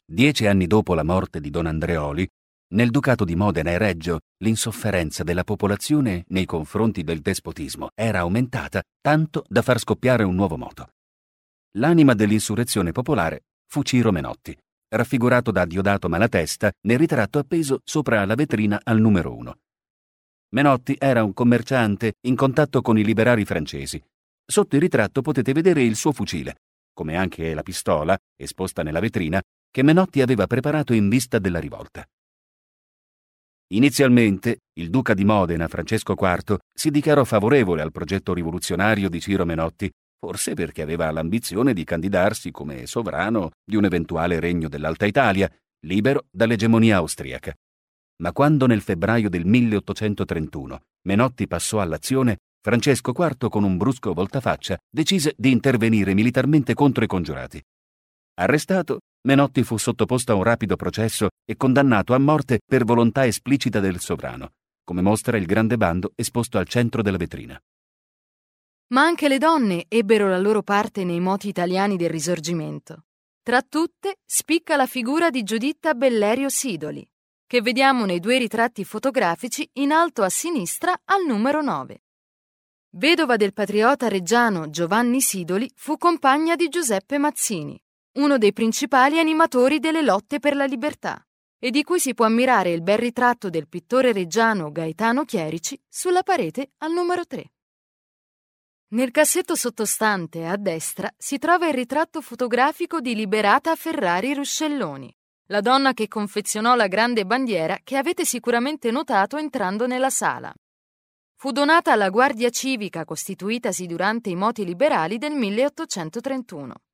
10 anni dopo la morte di Don Andreoli, nel Ducato di Modena e Reggio l'insofferenza della popolazione nei confronti del despotismo era aumentata tanto da far scoppiare un nuovo moto. L'anima dell'insurrezione popolare fu Ciro Menotti, raffigurato da Diodato Malatesta nel ritratto appeso sopra la vetrina al numero 1. Menotti era un commerciante in contatto con i liberali francesi. Sotto il ritratto potete vedere il suo fucile, come anche la pistola, esposta nella vetrina, che Menotti aveva preparato in vista della rivolta. Inizialmente, il duca di Modena, Francesco IV, si dichiarò favorevole al progetto rivoluzionario di Ciro Menotti, forse perché aveva l'ambizione di candidarsi come sovrano di un eventuale regno dell'Alta Italia, libero dall'egemonia austriaca. Ma quando nel febbraio del 1831 Menotti passò all'azione, Francesco IV, con un brusco voltafaccia, decise di intervenire militarmente contro i congiurati. Arrestato, Menotti fu sottoposto a un rapido processo e condannato a morte per volontà esplicita del sovrano, come mostra il grande bando esposto al centro della vetrina. Ma anche le donne ebbero la loro parte nei moti italiani del Risorgimento. Tra tutte spicca la figura di Giuditta Bellerio Sidoli, che vediamo nei 2 ritratti fotografici in alto a sinistra al numero 9. Vedova del patriota reggiano Giovanni Sidoli, fu compagna di Giuseppe Mazzini, uno dei principali animatori delle lotte per la libertà, e di cui si può ammirare il bel ritratto del pittore reggiano Gaetano Chierici sulla parete al numero 3. Nel cassetto sottostante, a destra, si trova il ritratto fotografico di Liberata Ferrari Ruscelloni, la donna che confezionò la grande bandiera che avete sicuramente notato entrando nella sala. Fu donata alla Guardia Civica costituitasi durante i moti liberali del 1831.